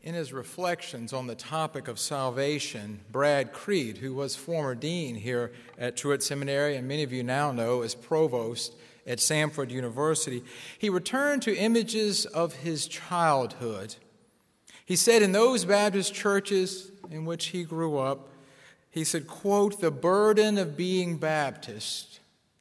In his reflections on the topic of salvation, Brad Creed, who was former dean here at Truett Seminary and many of you now know as provost at Samford University, he returned to images of his childhood. He said in those Baptist churches in which he grew up, he said, quote, the burden of being Baptist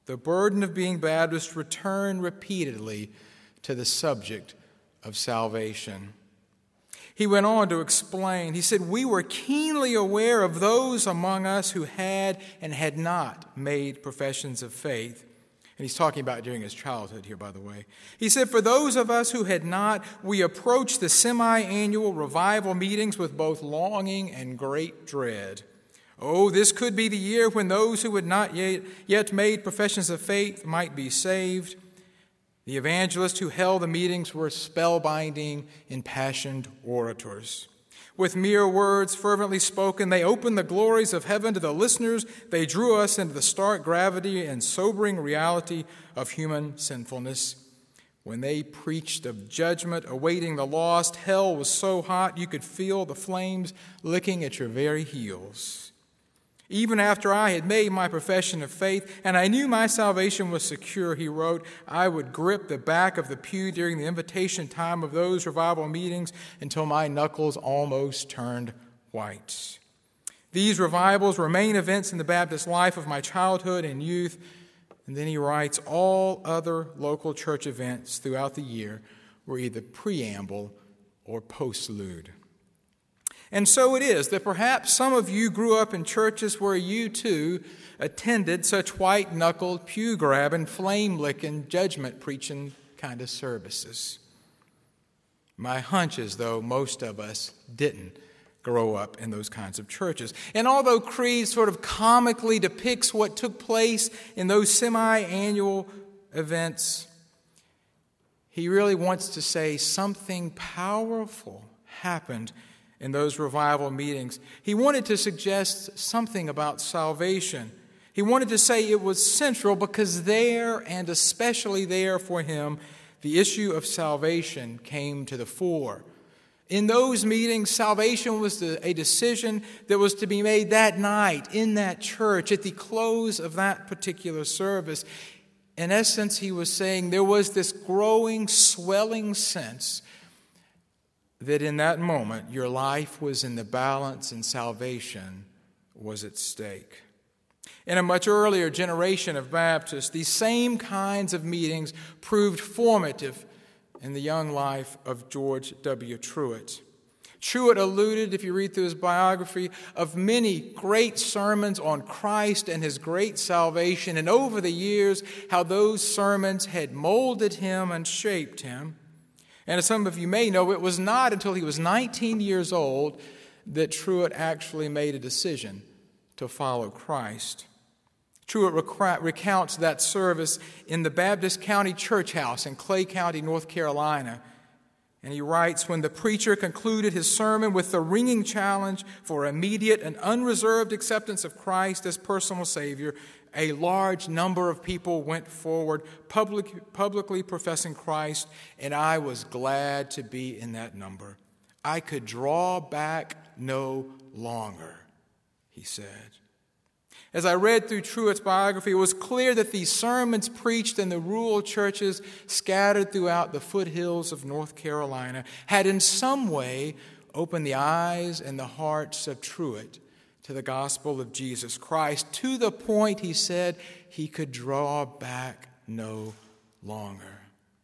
returned repeatedly to the subject of salvation. He went on to explain, he said, we were keenly aware of those among us who had and had not made professions of faith. And he's talking about during his childhood here, by the way. He said, for those of us who had not, we approached the semi-annual revival meetings with both longing and great dread. Oh, this could be the year when those who had not yet made professions of faith might be saved. The evangelists who held the meetings were spellbinding, impassioned orators. With mere words fervently spoken, they opened the glories of heaven to the listeners. They drew us into the stark gravity and sobering reality of human sinfulness. When they preached of judgment awaiting the lost, hell was so hot you could feel the flames licking at your very heels. Even after I had made my profession of faith and I knew my salvation was secure, he wrote, I would grip the back of the pew during the invitation time of those revival meetings until my knuckles almost turned white. These revivals were main events in the Baptist life of my childhood and youth. And then he writes, all other local church events throughout the year were either preamble or postlude. And so it is that perhaps some of you grew up in churches where you too attended such white-knuckled, pew-grabbing, flame-licking, judgment-preaching kind of services. My hunch is, though, most of us didn't grow up in those kinds of churches. And although Creed sort of comically depicts what took place in those semi-annual events, he really wants to say something powerful happened in those revival meetings. He wanted to suggest something about salvation. He wanted to say it was central because there, and especially there for him, the issue of salvation came to the fore. In those meetings, salvation was a decision that was to be made that night in that church at the close of that particular service. In essence, he was saying there was this growing, swelling sense that in that moment your life was in the balance and salvation was at stake. In a much earlier generation of Baptists, these same kinds of meetings proved formative in the young life of George W. Truett. Truett alluded, if you read through his biography, of many great sermons on Christ and his great salvation, and over the years, how those sermons had molded him and shaped him. And as some of you may know, it was not until he was 19 years old that Truett actually made a decision to follow Christ. Truett recounts that service in the Baptist County Church House in Clay County, North Carolina. And he writes, when the preacher concluded his sermon with the ringing challenge for immediate and unreserved acceptance of Christ as personal Savior, a large number of people went forward publicly professing Christ, and I was glad to be in that number. I could draw back no longer, he said. As I read through Truett's biography, it was clear that these sermons preached in the rural churches scattered throughout the foothills of North Carolina had in some way opened the eyes and the hearts of Truett to the gospel of Jesus Christ, to the point, he said, he could draw back no longer.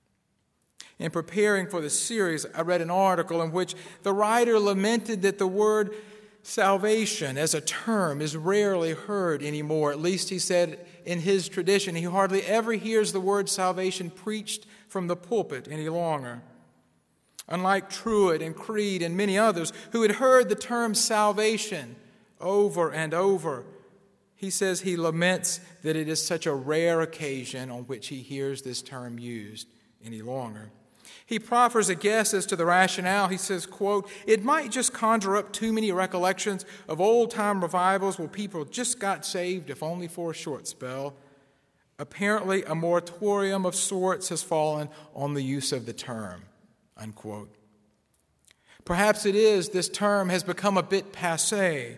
In preparing for the series, I read an article in which the writer lamented that the word salvation as a term is rarely heard anymore. At least, he said, in his tradition, he hardly ever hears the word salvation preached from the pulpit any longer. Unlike Truett and Creed and many others who had heard the term salvation over and over, he says he laments that it is such a rare occasion on which he hears this term used any longer. He proffers a guess as to the rationale. He says, quote, it might just conjure up too many recollections of old-time revivals where people just got saved, if only for a short spell. Apparently, a moratorium of sorts has fallen on the use of the term, unquote. Perhaps it is this term has become a bit passé.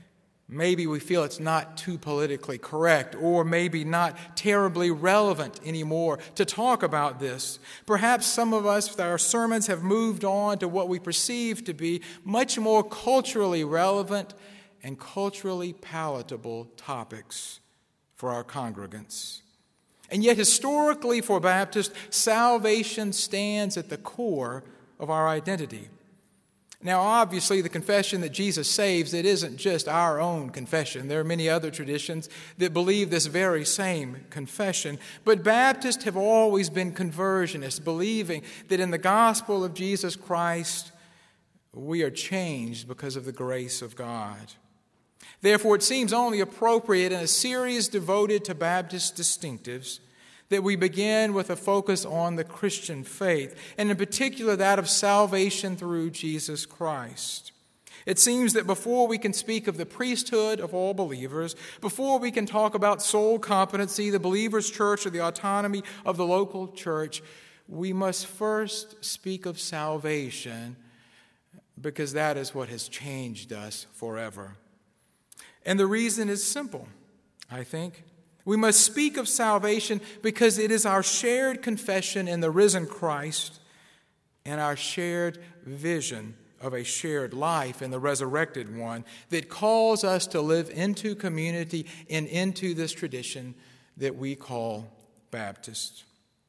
Maybe we feel it's not too politically correct, or maybe not terribly relevant anymore to talk about this. Perhaps some of us, our sermons have moved on to what we perceive to be much more culturally relevant and culturally palatable topics for our congregants. And yet, historically, for Baptists, salvation stands at the core of our identity. Now, obviously, the confession that Jesus saves, it isn't just our own confession. There are many other traditions that believe this very same confession. But Baptists have always been conversionists, believing that in the gospel of Jesus Christ, we are changed because of the grace of God. Therefore, it seems only appropriate in a series devoted to Baptist distinctives that we begin with a focus on the Christian faith, and in particular that of salvation through Jesus Christ. It seems that before we can speak of the priesthood of all believers, before we can talk about sole competency, the believer's church, or the autonomy of the local church, we must first speak of salvation, because that is what has changed us forever. And the reason is simple, I think. We must speak of salvation because it is our shared confession in the risen Christ and our shared vision of a shared life in the resurrected one that calls us to live into community and into this tradition that we call Baptist.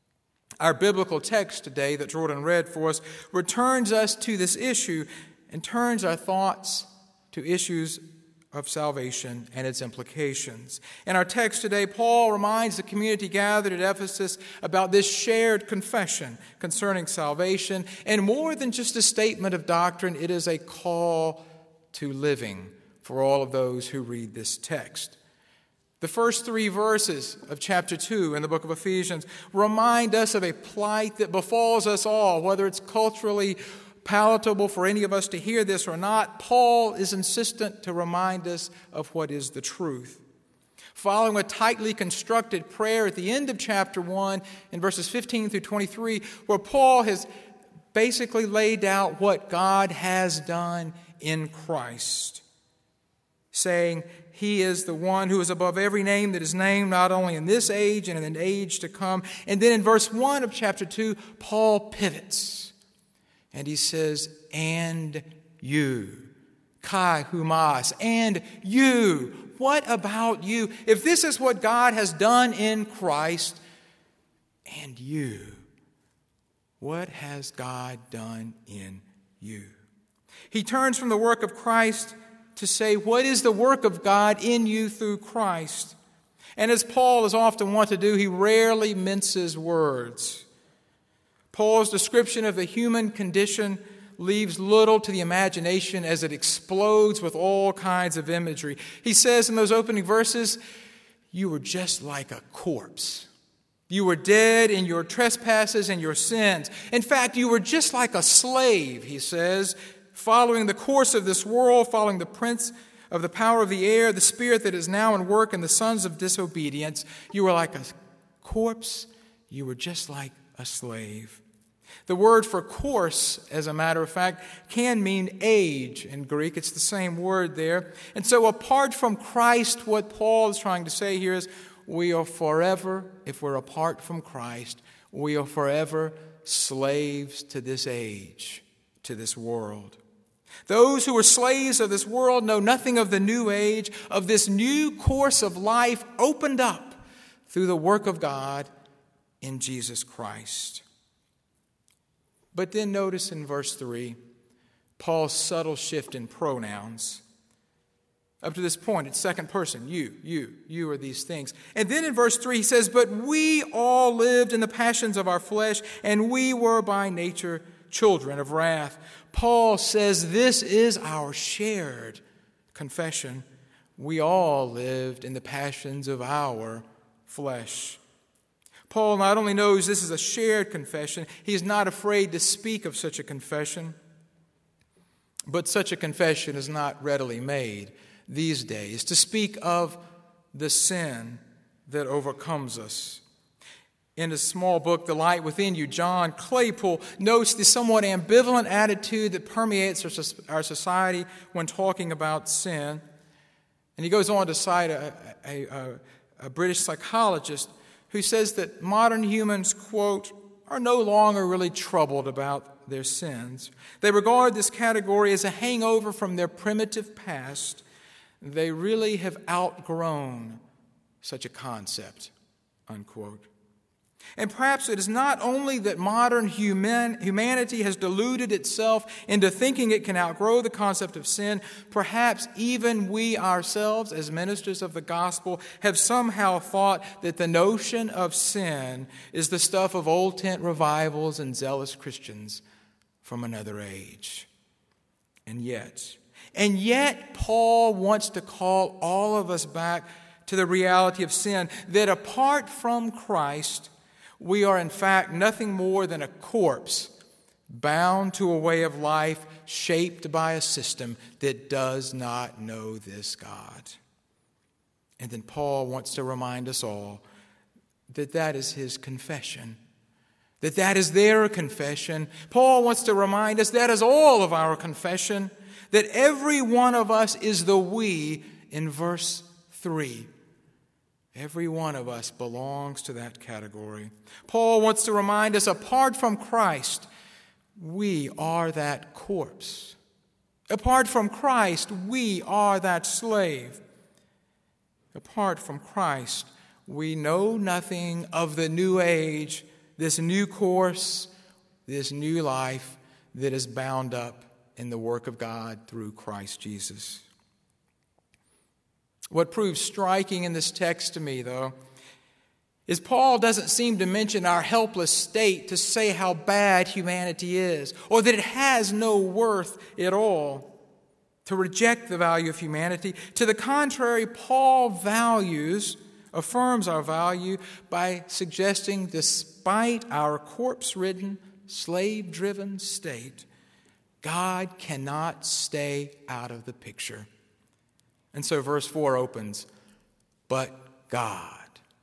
Our biblical text today that Jordan read for us returns us to this issue and turns our thoughts to issues of salvation and its implications. In our text today, Paul reminds the community gathered at Ephesus about this shared confession concerning salvation, and more than just a statement of doctrine, it is a call to living for all of those who read this text. The first 3 verses of chapter 2 in the book of Ephesians remind us of a plight that befalls us all, whether it's culturally palatable for any of us to hear this or not. Paul is insistent to remind us of what is the truth. Following a tightly constructed prayer at the end of chapter 1 in verses 15 through 23, where Paul has basically laid out what God has done in Christ, saying He is the one who is above every name that is named, not only in this age and in the age to come. And then in verse 1 of chapter 2, Paul pivots. And he says, and you, kai humas, and you. What about you? If this is what God has done in Christ, and you, what has God done in you? He turns from the work of Christ to say, what is the work of God in you through Christ? And as Paul is often wont to do, he rarely minces words. Paul's description of the human condition leaves little to the imagination as it explodes with all kinds of imagery. He says in those opening verses, you were just like a corpse. You were dead in your trespasses and your sins. In fact, you were just like a slave, he says, following the course of this world, following the prince of the power of the air, the spirit that is now in work in the sons of disobedience. You were like a corpse. You were just like a slave. The word for course, as a matter of fact, can mean age in Greek. It's the same word there. And so apart from Christ, what Paul is trying to say here is we are forever, if we're apart from Christ, we are forever slaves to this age, to this world. Those who are slaves of this world know nothing of the new age, of this new course of life opened up through the work of God in Jesus Christ. But then notice in verse 3, Paul's subtle shift in pronouns. Up to this point, it's second person, you are these things. And then in verse 3, he says, but we all lived in the passions of our flesh, and we were by nature children of wrath. Paul says this is our shared confession. We all lived in the passions of our flesh. Paul not only knows this is a shared confession, he is not afraid to speak of such a confession, but such a confession is not readily made these days, to speak of the sin that overcomes us. In his small book, The Light Within You, John Claypool notes the somewhat ambivalent attitude that permeates our society when talking about sin. And he goes on to cite a British psychologist who says that modern humans, quote, are no longer really troubled about their sins. They regard this category as a hangover from their primitive past. They really have outgrown such a concept, unquote. And perhaps it is not only that modern humanity has deluded itself into thinking it can outgrow the concept of sin, perhaps even we ourselves, as ministers of the gospel, have somehow thought that the notion of sin is the stuff of old tent revivals and zealous Christians from another age. And yet, Paul wants to call all of us back to the reality of sin, that apart from Christ, we are in fact nothing more than a corpse bound to a way of life shaped by a system that does not know this God. And then Paul wants to remind us all that that is his confession, that is their confession. Paul wants to remind us that is all of our confession, that every one of us is the we in verse 3. Every one of us belongs to that category. Paul wants to remind us, apart from Christ, we are that corpse. Apart from Christ, we are that slave. Apart from Christ, we know nothing of the new age, this new course, this new life that is bound up in the work of God through Christ Jesus. What proves striking in this text to me, though, is Paul doesn't seem to mention our helpless state to say how bad humanity is, or that it has no worth at all, to reject the value of humanity. To the contrary, Paul affirms our value by suggesting, despite our corpse-ridden, slave-driven state, God cannot stay out of the picture. And so verse 4 opens, but God.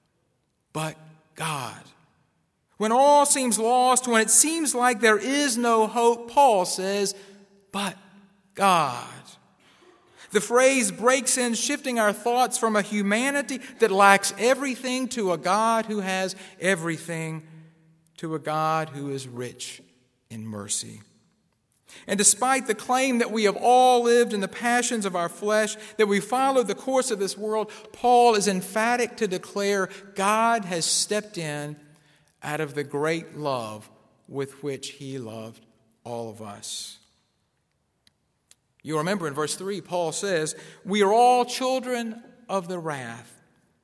When all seems lost, when it seems like there is no hope, Paul says, but God. The phrase breaks in, shifting our thoughts from a humanity that lacks everything to a God who has everything, to a God who is rich in mercy. And despite the claim that we have all lived in the passions of our flesh, that we follow the course of this world, Paul is emphatic to declare God has stepped in out of the great love with which he loved all of us. You remember in verse 3, Paul says, we are all children of the wrath.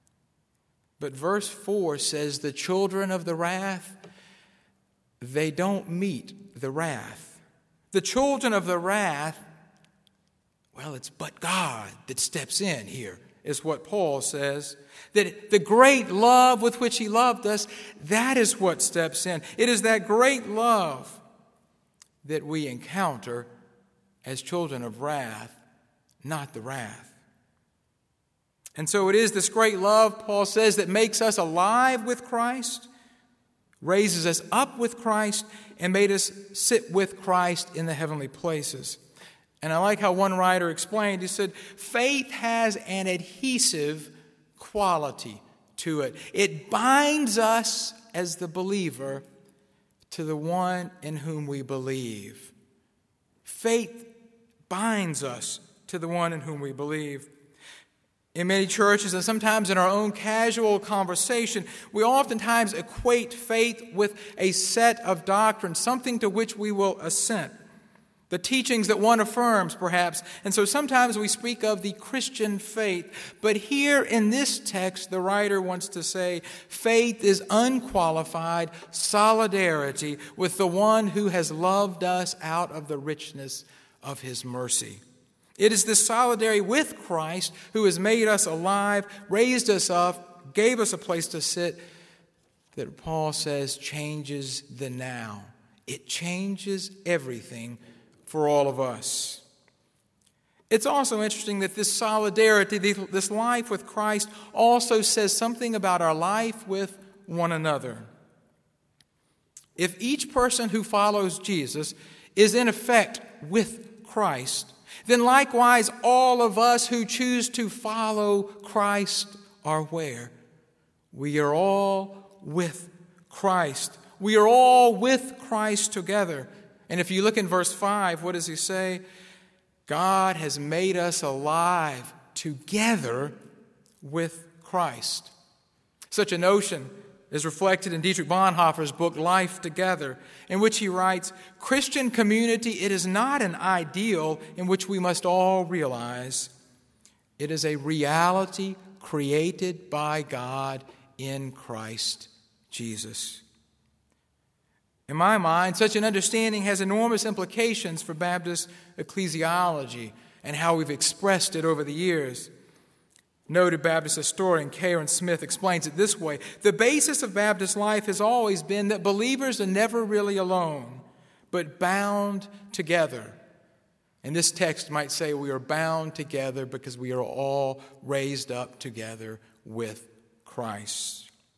But verse 4 says the children of the wrath, they don't meet the wrath. The children of the wrath, well, it's but God that steps in here, is what Paul says. That the great love with which he loved us, that is what steps in. It is that great love that we encounter as children of wrath, not the wrath. And so it is this great love, Paul says, that makes us alive with Christ, raises us up with Christ, and made us sit with Christ in the heavenly places. And I like how one writer explained, he said, faith has an adhesive quality to it. It binds us as the believer to the one in whom we believe. Faith binds us to the one in whom we believe. In many churches, and sometimes in our own casual conversation, we oftentimes equate faith with a set of doctrines, something to which we will assent. The teachings that one affirms, perhaps. And so sometimes we speak of the Christian faith. But here in this text, the writer wants to say, faith is unqualified solidarity with the one who has loved us out of the richness of his mercy. It is this solidarity with Christ who has made us alive, raised us up, gave us a place to sit, that Paul says changes the now. It changes everything for all of us. It's also interesting that this solidarity, this life with Christ, also says something about our life with one another. If each person who follows Jesus is in effect with Christ, then likewise all of us who choose to follow Christ are where? We are all with Christ. We are all with Christ together. And if you look in verse 5, what does he say? God has made us alive together with Christ. Such a notion is reflected in Dietrich Bonhoeffer's book, Life Together, in which he writes, Christian community, it is not an ideal in which we must all realize. It is a reality created by God in Christ Jesus. In my mind, such an understanding has enormous implications for Baptist ecclesiology and how we've expressed it over the years. Noted Baptist historian Karen Smith explains it this way: the basis of Baptist life has always been that believers are never really alone, but bound together. And this text might say we are bound together because we are all raised up together with Christ.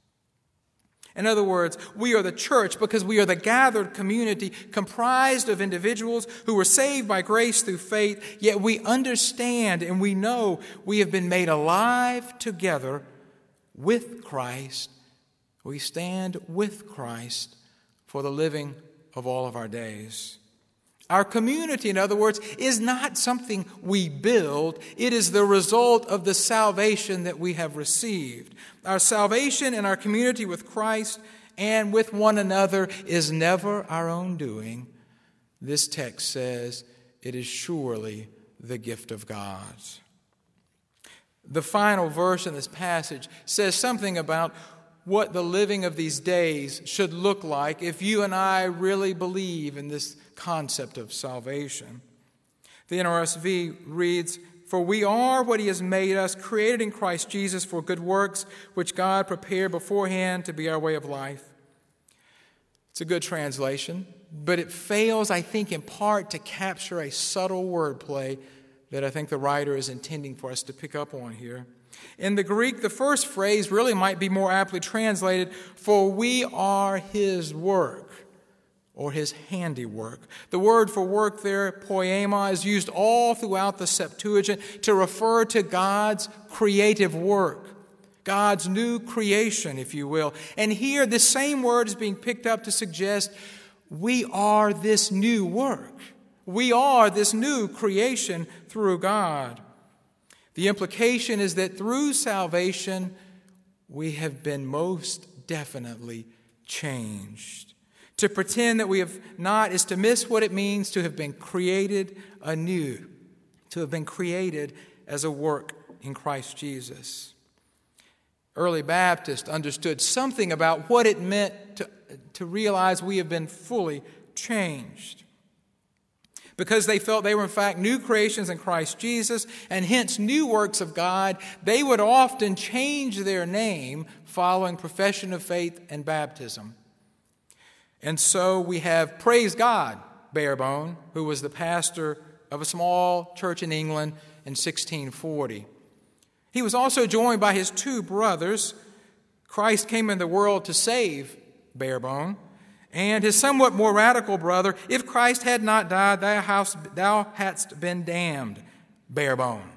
In other words, we are the church because we are the gathered community comprised of individuals who were saved by grace through faith, yet we understand and we know we have been made alive together with Christ. We stand with Christ for the living of all of our days. Our community, in other words, is not something we build. It is the result of the salvation that we have received. Our salvation and our community with Christ and with one another is never our own doing. This text says it is surely the gift of God. The final verse in this passage says something about what the living of these days should look like if you and I really believe in this concept of salvation. The NRSV reads, "For we are what he has made us, created in Christ Jesus for good works, which God prepared beforehand to be our way of life." It's a good translation, but it fails, I think, in part to capture a subtle wordplay that I think the writer is intending for us to pick up on here. In the Greek, the first phrase really might be more aptly translated, "For we are his work," or his handiwork. The word for work there, poema, is used all throughout the Septuagint to refer to God's creative work, God's new creation, if you will. And here, this same word is being picked up to suggest we are this new work. We are this new creation through God. The implication is that through salvation, we have been most definitely changed. To pretend that we have not is to miss what it means to have been created anew, to have been created as a work in Christ Jesus. Early Baptists understood something about what it meant to realize we have been fully changed. Because they felt they were in fact new creations in Christ Jesus and hence new works of God, they would often change their name following profession of faith and baptism. And so we have, praise God, Barebone, who was the pastor of a small church in England in 1640. He was also joined by his two brothers. Christ came in the world to save Barebone. And his somewhat more radical brother, if Christ had not died, thou hadst been damned, Barebone.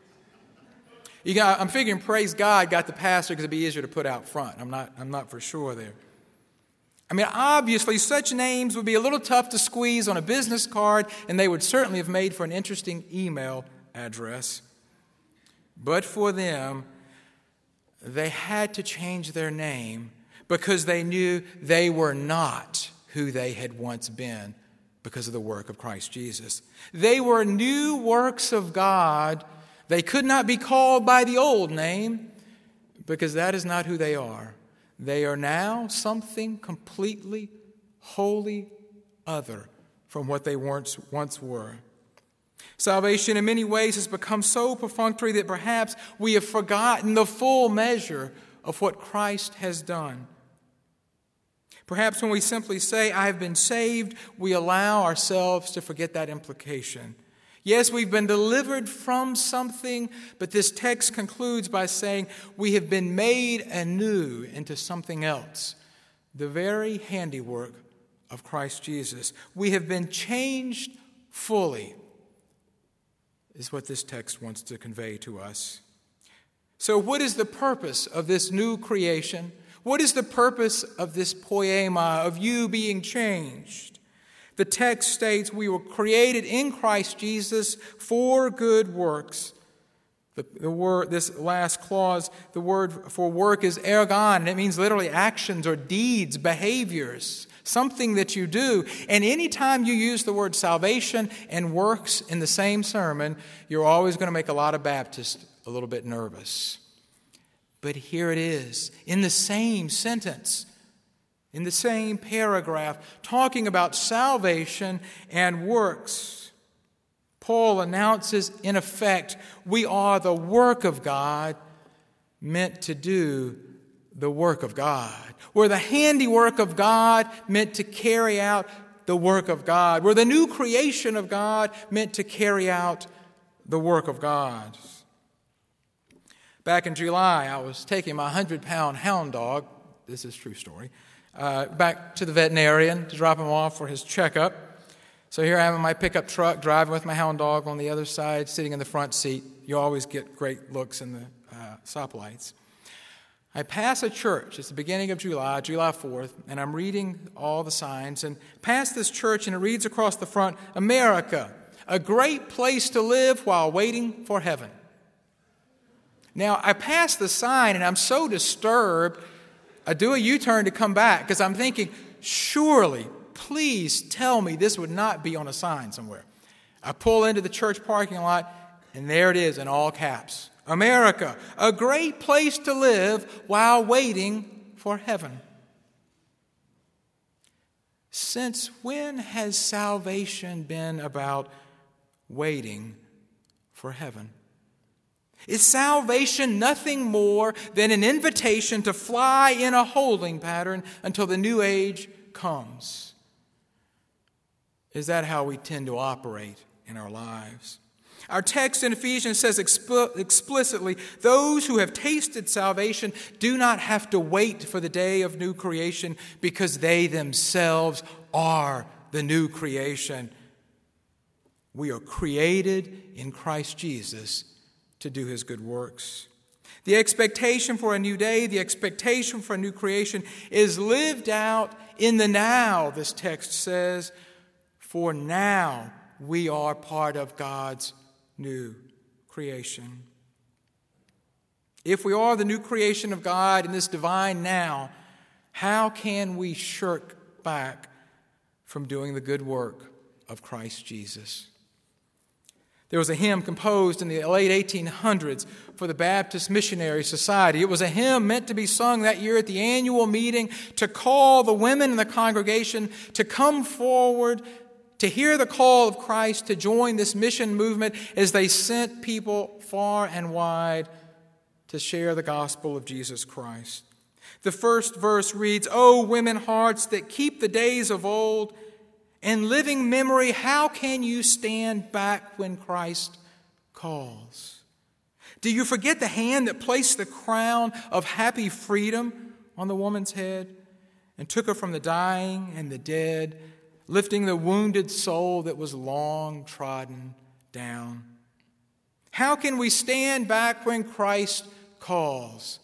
I'm figuring praise God got the pastor because it'd be easier to put out front. I'm not for sure there. I mean, obviously, such names would be a little tough to squeeze on a business card, and they would certainly have made for an interesting email address. But for them, they had to change their name because they knew they were not who they had once been because of the work of Christ Jesus. They were new works of God. They could not be called by the old name because that is not who they are. They are now something completely, wholly other from what they once were. Salvation in many ways has become so perfunctory that perhaps we have forgotten the full measure of what Christ has done. Perhaps when we simply say, I have been saved, we allow ourselves to forget that implication. Yes, we've been delivered from something, but this text concludes by saying we have been made anew into something else, the very handiwork of Christ Jesus. We have been changed fully, is what this text wants to convey to us. So what is the purpose of this new creation? What is the purpose of this poema, of you being changed? The text states we were created in Christ Jesus for good works. The word, this last clause, the word for work is ergon, and it means literally actions or deeds, behaviors, something that you do. And anytime you use the word salvation and works in the same sermon, you're always going to make a lot of Baptists a little bit nervous. But here it is, in the same sentence, in the same paragraph, talking about salvation and works. Paul announces, in effect, we are the work of God, meant to do the work of God. We're the handiwork of God, meant to carry out the work of God. We're the new creation of God, meant to carry out the work of God. Back in July, I was taking my 100-pound hound dog, this is a true story, back to the veterinarian to drop him off for his checkup. So here I am in my pickup truck, driving with my hound dog on the other side, sitting in the front seat. You always get great looks in the stoplights. I pass a church. It's the beginning of July 4th, and I'm reading all the signs. And pass this church, and it reads across the front, America, a great place to live while waiting for heaven. Now, I pass the sign, and I'm so disturbed, I do a U-turn to come back, because I'm thinking, surely, please tell me this would not be on a sign somewhere. I pull into the church parking lot, and there it is in all caps. America, a great place to live while waiting for heaven. Since when has salvation been about waiting for heaven? Is salvation nothing more than an invitation to fly in a holding pattern until the new age comes? Is that how we tend to operate in our lives? Our text in Ephesians says explicitly, those who have tasted salvation do not have to wait for the day of new creation because they themselves are the new creation. We are created in Christ Jesus to do his good works. The expectation for a new day, the expectation for a new creation is lived out in the now, this text says. For now we are part of God's new creation. If we are the new creation of God in this divine now, how can we shirk back from doing the good work of Christ Jesus? There was a hymn composed in the late 1800s for the Baptist Missionary Society. It was a hymn meant to be sung that year at the annual meeting to call the women in the congregation to come forward to hear the call of Christ to join this mission movement as they sent people far and wide to share the gospel of Jesus Christ. The first verse reads, "O women hearts that keep the days of old, in living memory, how can you stand back when Christ calls? Do you forget the hand that placed the crown of happy freedom on the woman's head and took her from the dying and the dead, lifting the wounded soul that was long trodden down? How can we stand back when Christ calls?"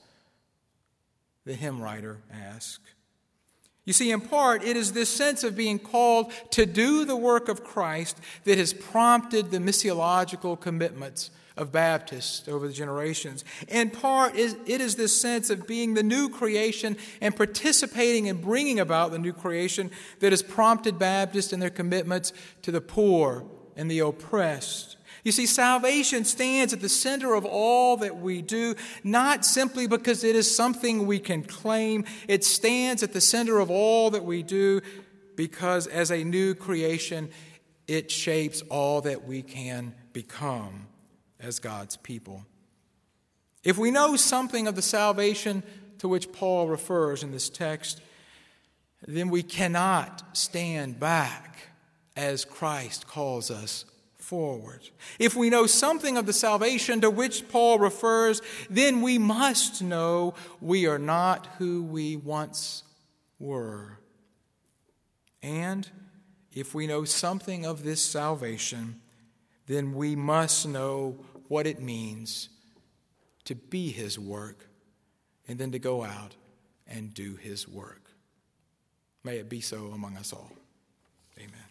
the hymn writer asked. You see, in part, it is this sense of being called to do the work of Christ that has prompted the missiological commitments of Baptists over the generations. In part, it is this sense of being the new creation and participating in bringing about the new creation that has prompted Baptists in their commitments to the poor and the oppressed. You see, salvation stands at the center of all that we do, not simply because it is something we can claim. It stands at the center of all that we do because as a new creation, it shapes all that we can become as God's people. If we know something of the salvation to which Paul refers in this text, then we cannot stand back as Christ calls us forward. If we know something of the salvation to which Paul refers, then we must know we are not who we once were. And if we know something of this salvation, then we must know what it means to be his work and then to go out and do his work. May it be so among us all. Amen.